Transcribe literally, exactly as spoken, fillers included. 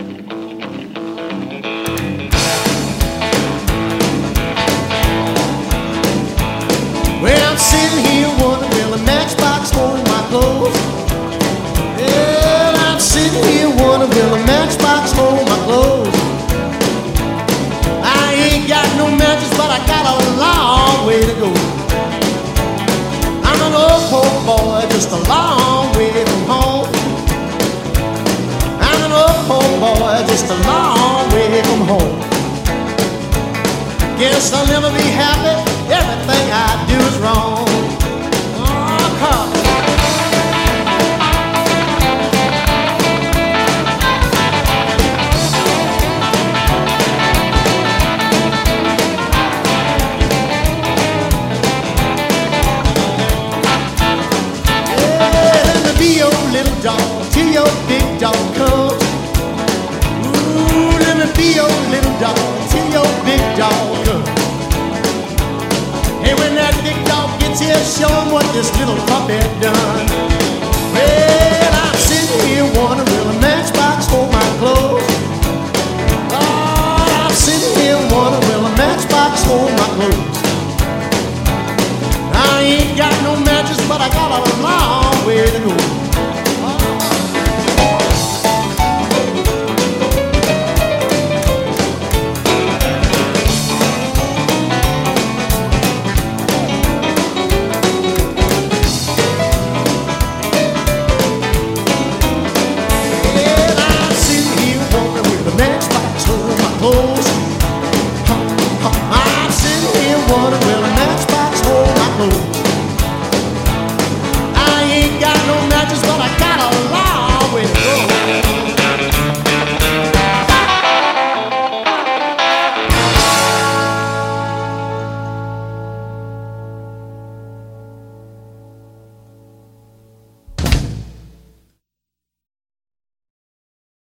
Well, I'm sitting here wondering, will a matchbox hold my clothes? Well, I'm sitting here wondering, will a matchbox hold my clothes? I ain't got no matches, but I got a long way to go. I'm an old poor boy, just a long way from home. I'm an old poor boy, just a long way from home. Guess I'll never be happy, everything I do is wrong. Oh, come. Yeah, let me be your little dog till your big dog comes. Ooh, let me be your little dog till your big dog comes. Hey, when that big dog gets here, show him what this little puppy does.